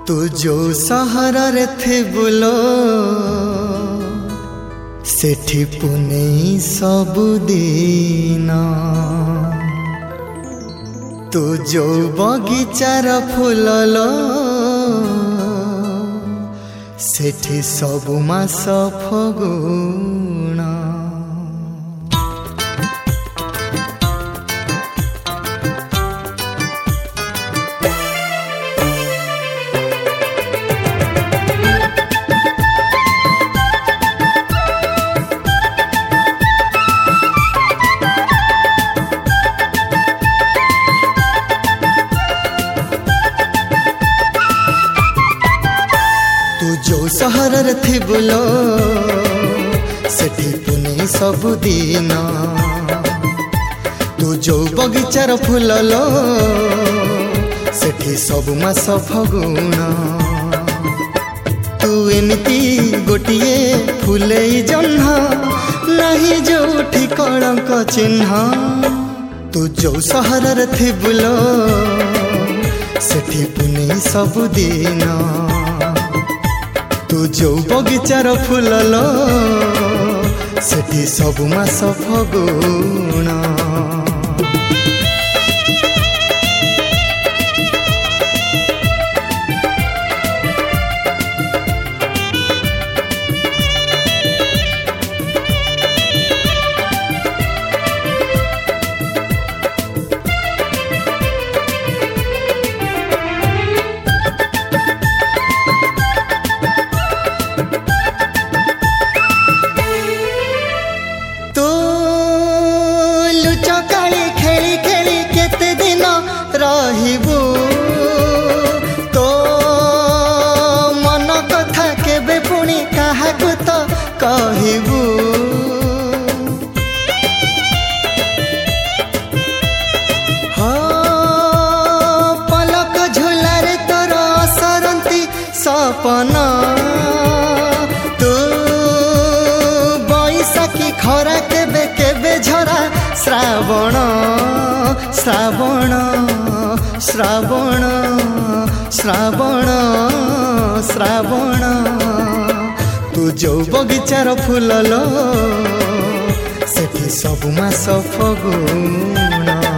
तू जो सहर रे थे बुलो सेठी पुने सबुदिन तू जो बगीचार फुललो सेठी सबु मास फगुण जो सहर रे थी बुलो सेठी पुने सबुदिन तू जो बगीचार फुललो सेठी सबु मास फगुण तू एमती गोटिए फुले जह्न नहीं जोठी कलंक चिन्ह तू जो सहर रे थी बुलो सेठी पुने सबुदिन तू जो बगीचार फुललो सेठी सबु मास फगुण रहिबू तो मन कथा केबे पुणी काहाकू तो कहबू पलक झुलारे तोर सरंती सपन तू बैसाखी खरा केबे केबे झरा श्रावण श्रावण श्रावण श्रावण श्रावण तू जो बगीचार फुललो सेठी सबु मास फगुण।